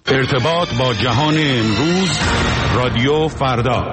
ارتباط با جهان امروز، رادیو فردا.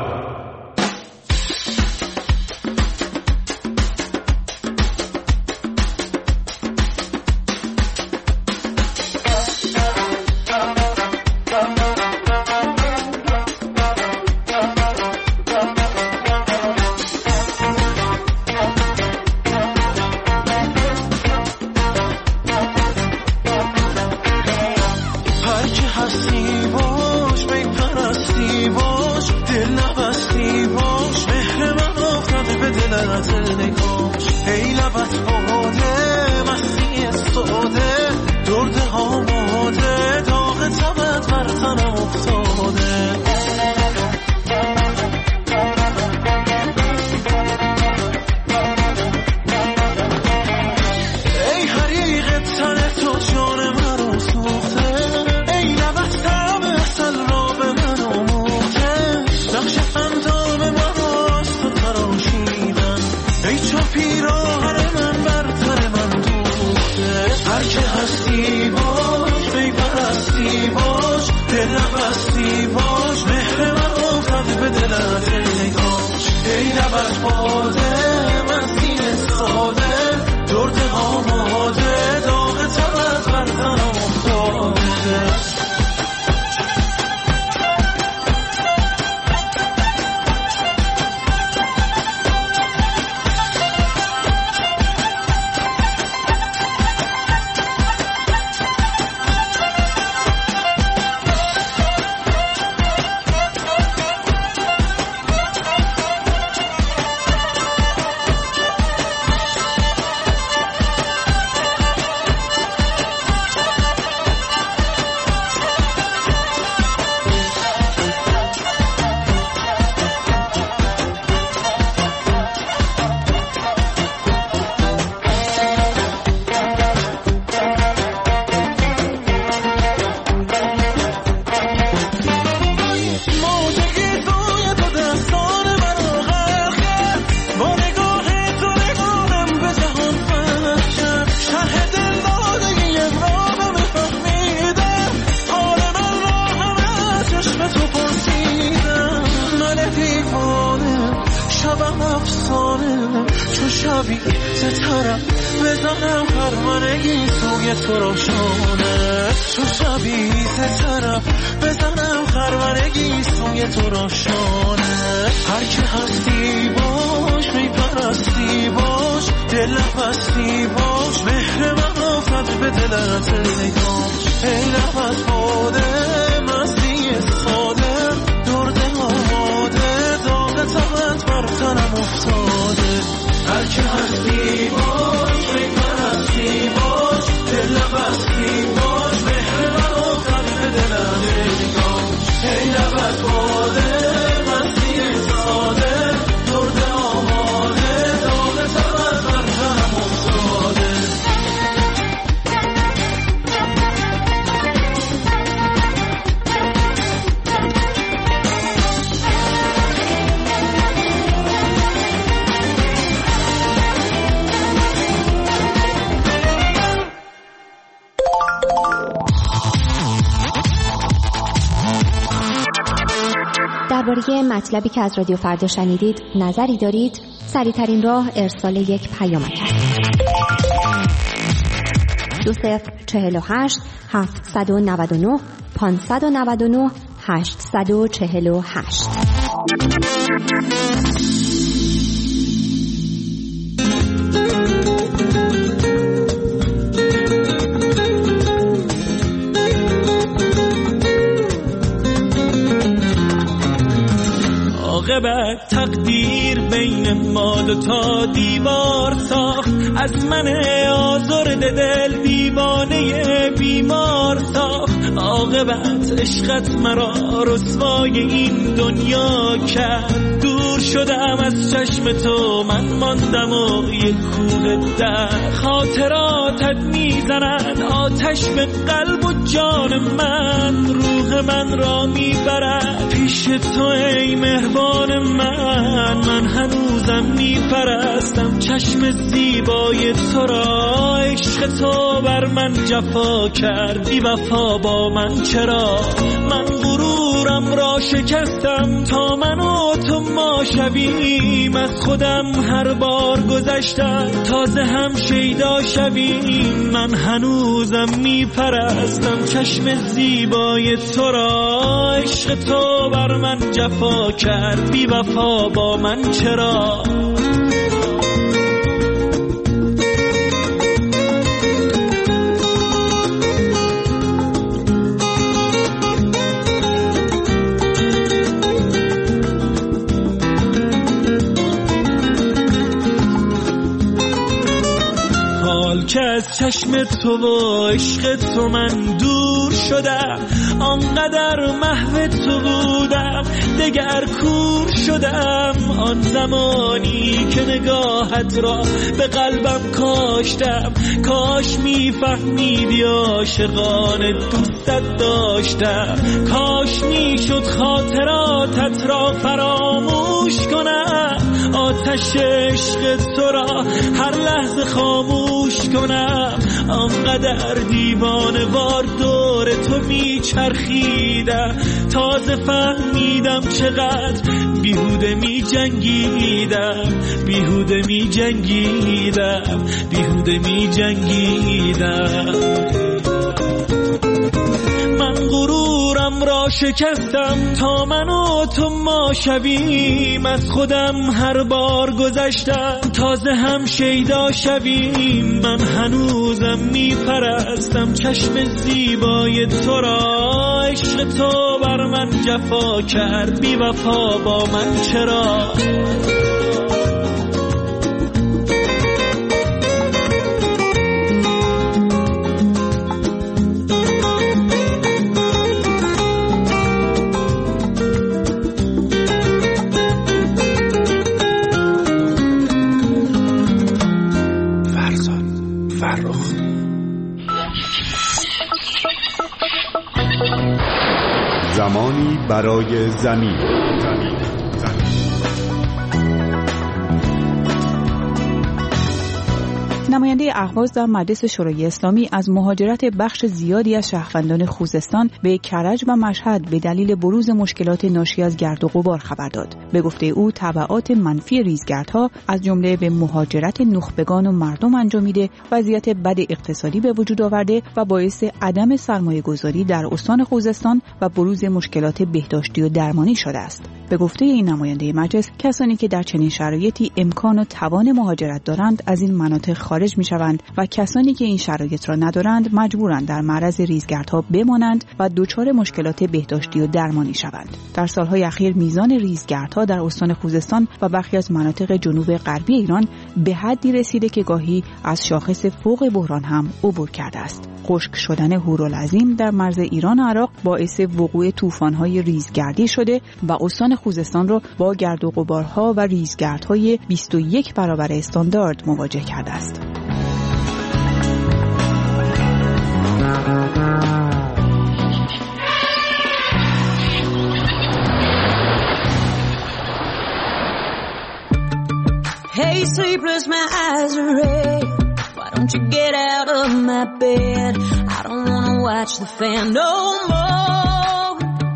درباره مطلبی که از رادیو فردا شنیدید نظری دارید؟ سریع‌ترین راه ارسال یک پیامک است. 2048 799 599 848. عاقبت تقدیر بین ما دو تا دیوار ساخت، از من آزرده دل دیوانه بیمار ساخت. عاقبت عشقت مرا رسوای این دنیا کرد، دور شدم از چشم تو من ماندم و یک کوه در. خاطراتت میزنن آتش به قلب و جان من، روح روح من را میبرد پیش تو ای مهربان من هنوزم میپرستم چشم زیبای تو را. عشق تو بر من جفا کرد بی وفا با من چرا؟ من غرورم را شکستم تا من و تو ما شویم. از خودم هر بار گذشتم تازه هم شیدا شویم. من هنوزم میپرستم چشم زیبای تو را. عشق تو بر من جفا کرد بی وفا با من چرا؟ که از چشم تو و عشق تو من دور شدم، آنقدر محو تو بودم دگر کور شدم. آن زمانی که نگاهت را به قلبم کاشتم، کاش میفهمیدی عاشقانه دوستت داشتم. کاش میشد خاطراتت را فراموش کنم، آتش عشق تو را هر لحظه خاموش کنم. آنقدر دیوانه وار دور تو میچرخیدم، تازه فهمیدم چقدر بیهوده میجنگیدم، بیهوده میجنگیدم، بیهوده میجنگیدم. من غرورم را شکستم تا من و تو ما شویم. از خودم هر بار گذشتم تازه هم شیدا شویم. من هنوزم میپرستم چشم زیبای تو را. عشق تو بر من جفا کرد بی وفا با من چرا؟ زمانی برای زمین. نماینده اهواز در مجلس شورای اسلامی از مهاجرت بخش زیادی از شهروندان خوزستان به کرج و مشهد به دلیل بروز مشکلات ناشی از گرد و غبار خبر داد. به گفته او تبعات منفی ریزگردها از جمله به مهاجرت نخبگان و مردم انجامیده، وضعیت بد اقتصادی به وجود آورده و باعث عدم سرمایه‌گذاری در استان خوزستان و بروز مشکلات بهداشتی و درمانی شده است. به گفته این نماینده مجلس، کسانی که در چنین شرایطی امکان و توان مهاجرت دارند از این مناطق خارج می‌شوند و کسانی که این شرایط را ندارند مجبورند در معرض ریزگردها بمانند و دچار مشکلات بهداشتی و درمانی شوند. در سالهای اخیر میزان ریزگردها در استان خوزستان و برخی از مناطق جنوب غربی ایران به حدی رسیده که گاهی از شاخص فوق بحران هم عبور کرده است. خشک شدن هورالعظیم در مرز ایران و عراق باعث وقوع طوفان‌های ریزگردی شده و استان خوزستان را با گرد و غبارها و ریزگردهای 21 برابر استاندارد مواجه کرده است. Hey, sleepless, my eyes are red. Why don't you get out of my bed? I don't wanna watch the fan no more.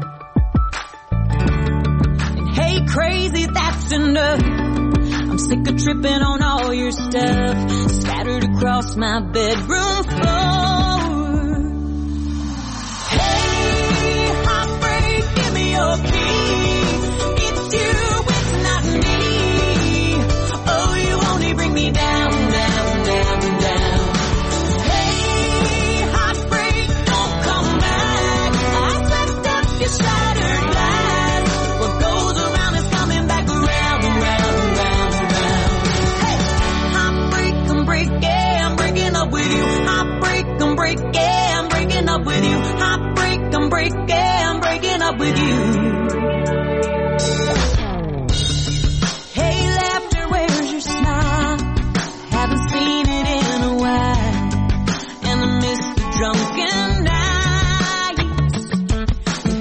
And hey, crazy, that's enough. I'm sick of tripping on all your stuff scattered across my bedroom floor. Hey, heartbreak, give me your key. It's you, it's not me. Oh, you only bring me down, down, down, down. Hey, heartbreak, don't come back. I swept up your shattered glass. What goes around is coming back around, round, round, round. Hey, heartbreak, I'm breaking, I'm breaking up with you. Heartbreak, I'm breaking, I'm breaking up with you. Heartbreak, I'm breaking, I'm breaking up with you. Hey, laughter, where's your smile? Haven't seen it in a while, and I miss the drunken nights.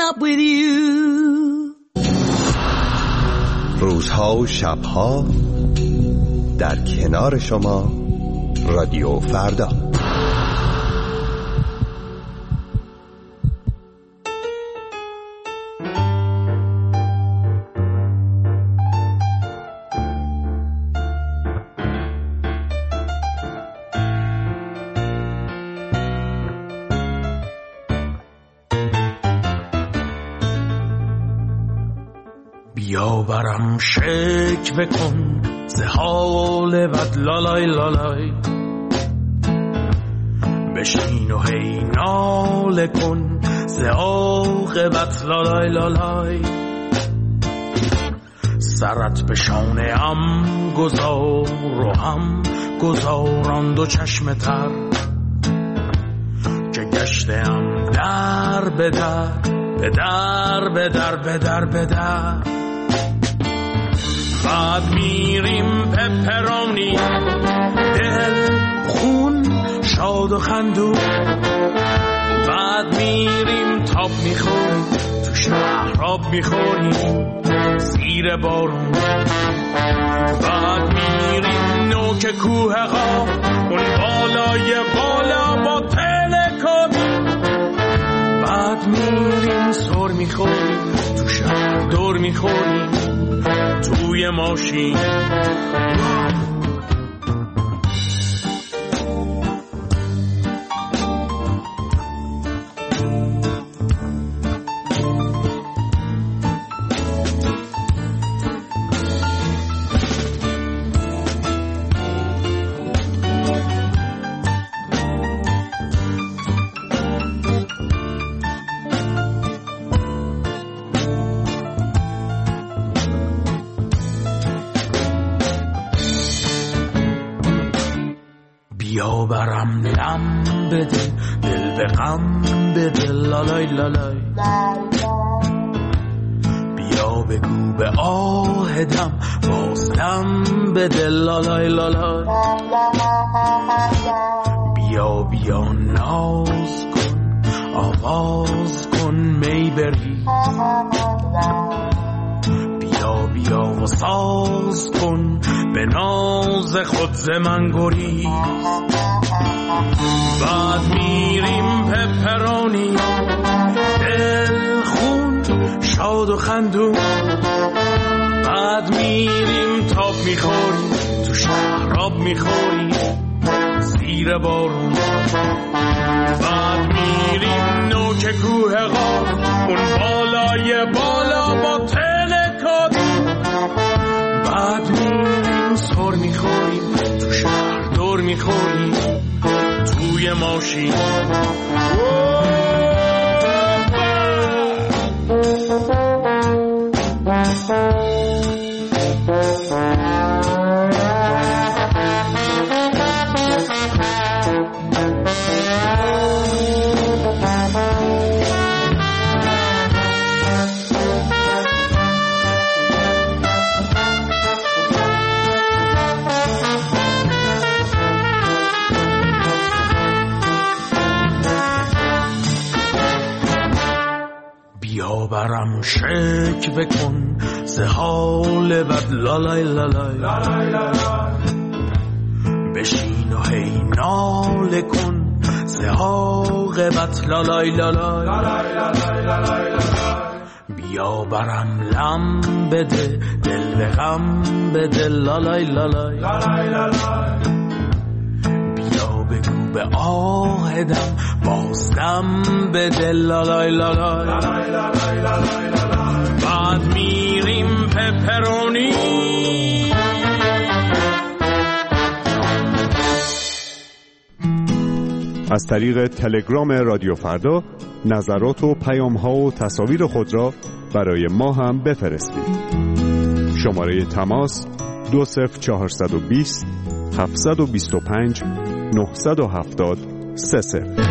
up with you. روزها و شبها در کنار شما رادیو فردا. بیا برم شکوه کن ز حال بد لالای لالای، بشین و هی ناله کن ز عاقبت لالای لالای. سرت به شانه ام گذار و هم گذاران دو چشم تر، که گشتم در به در به در به در به در به در. بعد میریم پپرانی دل خون شاد و خندون، بعد میریم تاب میخوریم تو شهراب میخوریم زیر بارون، بعد میریم نوک کوه قاف اون بالای بالا با تلکابی، بعد میریم سر میخوریم تو شهر دور میخوریم توی ماشین. بیا برم لم بده دل به غم بده لالای لالای، بیا بگو به آهدم بازدم بده لالای لالای. بیا بیا ناز کن آواز کن می بری، بیا بیا و ساز کن به ناز خود ز من گریز. بعد میریم پپرانی دل خون شاد و خندون، بعد میریم تاب میخوریم تو شهراب میخوریم زیر بارون، بعد میریم نوک کوه قاف اون بالای بالا با تلکابی، بعد میریم سر میخوریم تو شهر دور میخوریم توی ماشین. بیا برم شکوه کن ز حال بد لالای لالای، بشین و هی ناله کن ز عاقبت لالای لالای. بیا برم لم بده دل به غم بده لالای لالای، بیا بگو به آهدم بازدم بده لالای لالای. بعد میریم پپرونی از طریق تلگرام رادیو فردا نظرات و پیام‌ها و تصاویر خود را برای ما هم بفرستید. شماره تماس 20420 725 970 30.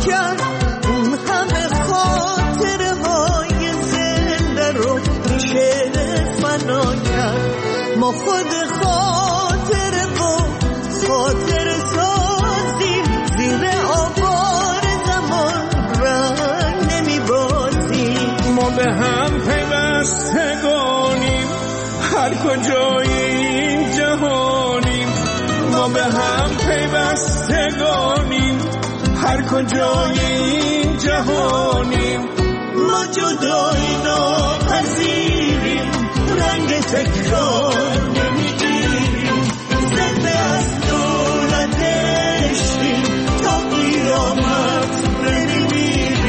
کرد، اون همه خاطره های زنده رو میشه فنا کرد. ما خود خاطره و خاطره سازیم، زیر آوار زمان رنگ نمیبازیم. ما به هم پیوستگانیم، هر کجای این جهانیم. ما به هم پیوستگانیم، هر کجای این جهانیم. ما جدایی ناپذیریم، رنگ تکرار نمیگیریم. زنده از دولت عشقیم، تا قیامت نمیمیریم.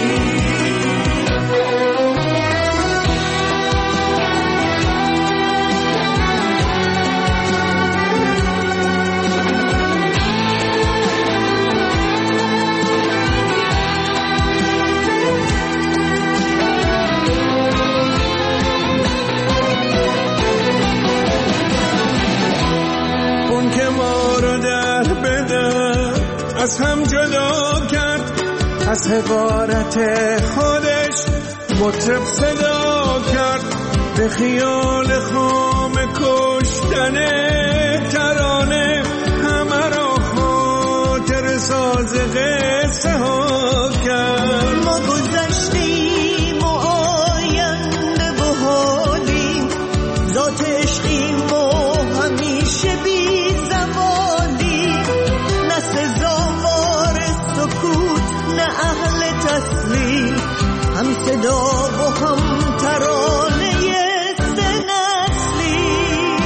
از هم جدا کرد، از حقارت خودش مطرب صدا کرد. به خیال خام کشتن ترانه همه را خاطر ساز قصه ها کرد. ما گذشتیم و آینده و حالیم، ذات عشقیم و همیشه بی زوالیم. نه سزاوار سکوت، نه اهل تسلیم، هم صدا و هم ترانه سه نسلی.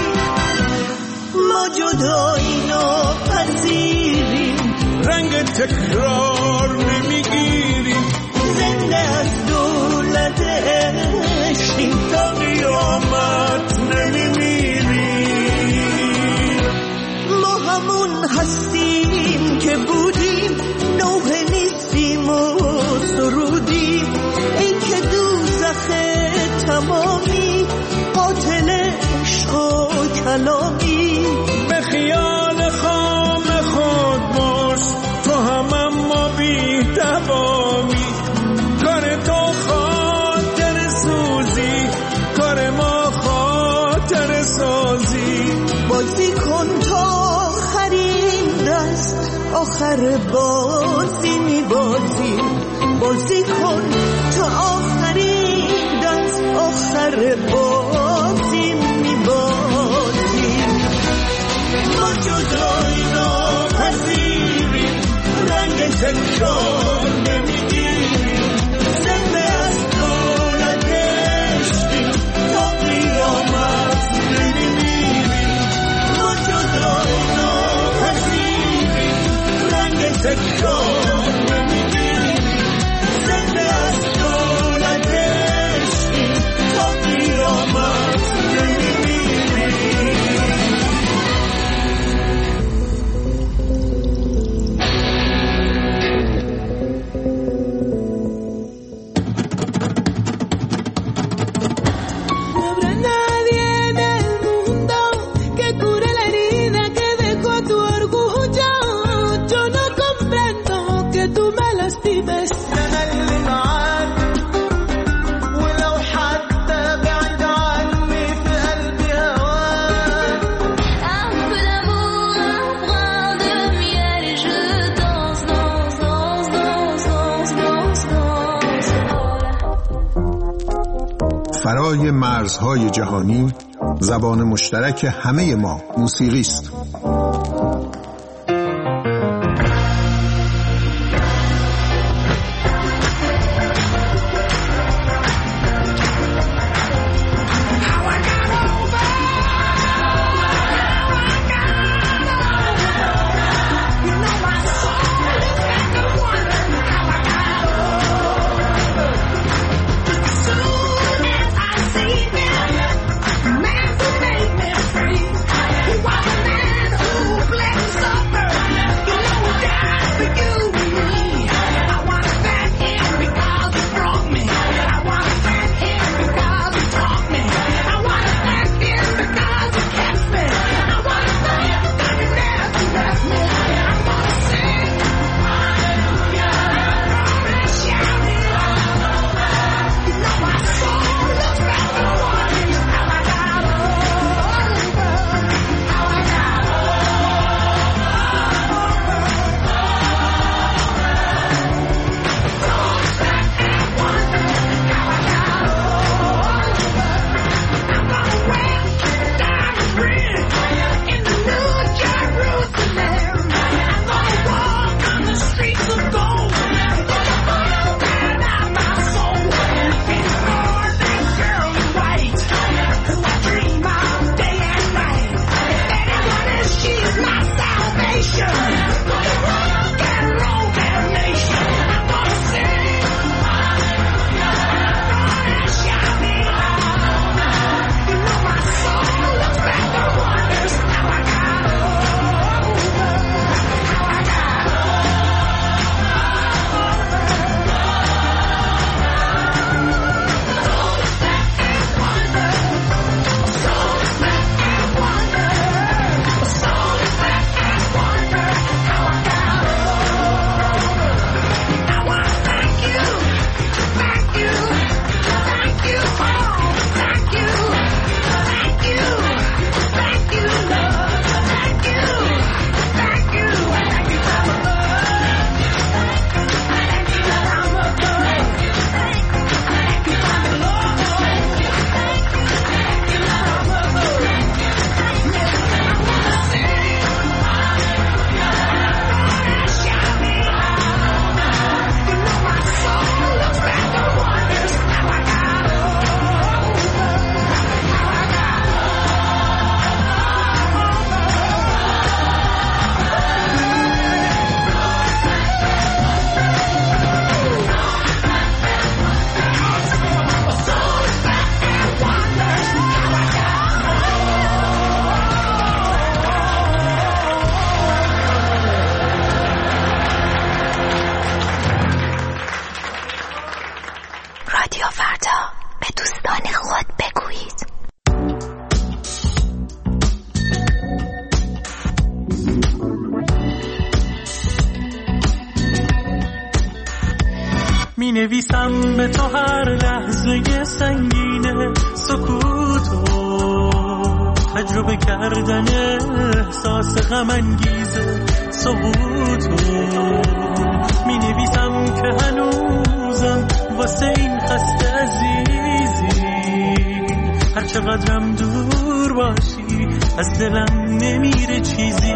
ما جدایی ناپذیریم، رنگ تکرار نمیگیریم. زنده از دولت عشقیم، تا قیامت نمیمیریم. ما همون هستیم که بودیم، نوحه نیستیم و سرودیم. ای که دوزخ تمامی، قاتل عشق و کلامی. به خیال خام خود باش، تو هم اما بی توامی. کار تو خاطر سوزی، کار ما خاطر سازی. بازی کن تا آخرین دست، آخر بازی میبازی. بازی کن تا آخرین دست، آخر بازی میبازی. ما جدایی ناپذیریم، رنگ تکرار نمیگیریم. زنده از دولت عشقیم، تا قیامت نمیمیریم. ما جدایی ناپذیریم، رنگ تکرار نمیگیریم. زنده از دولت عشقیم، تا قیامت نمیمیریم. فرای مرزهای جهانی، زبان مشترک همه ما موسیقی است. Free. Why می نویسم به تو هر لحظه سنگینه سکوتو، تجربه کردن احساس غم انگیزه سقوطو. می نویسم که هنوزم واسه این خسته عزیزی، هر چقدرم دور باشی از دلم نمیره چیزی.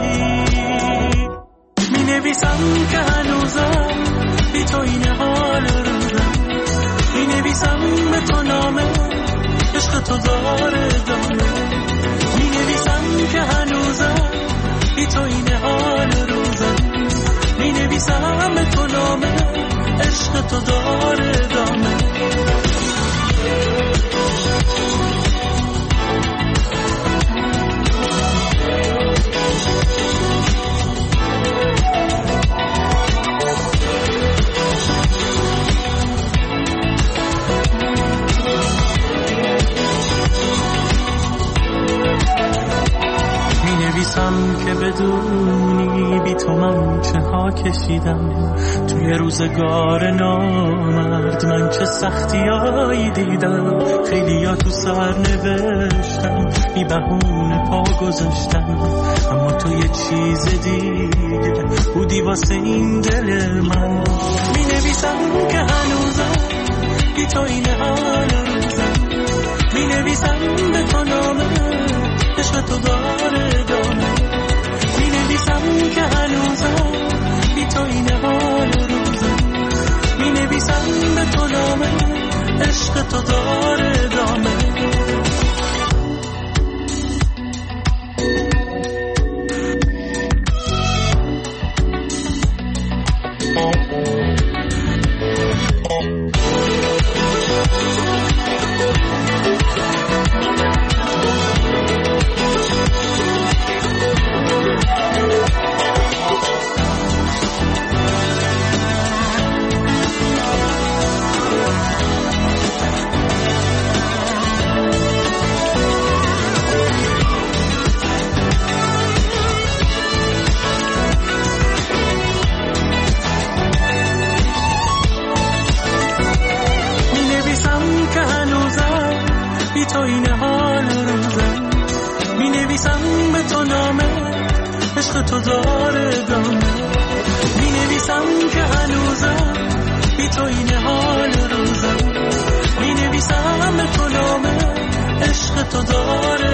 می نویسم که هنوزم بی تو این حال روزم، می نویسم به تو نامه عشق تو داره دامه. می نویسم که هنوزم بی تو این حال روزم، می نویسم به تو نامه عشق تو داره دامه. که بدونی بی تو من چه ها کشیدم، توی روزگار نامرد من چه سختیایی دیدم. خیلی ها تو سر نوشتم بی بهونه پا گذاشتم، اما تو یه چیز دیگه بودی واسه این دل من. می نویسم که هنوزم بی تو این حال روزم، می نویسم به تو نامه عشق تو داره دامه. می نویسم که هنوزم بی تو این حال روزم، می نویسم به تو نامه عشق تو داره دامه. تو این حال روزم، می نویسم به تو نامه عشق تو داره دامه. می نویسم که هنوزم بی تو این حال روزم، می نویسم به تو نامه عشق تو داره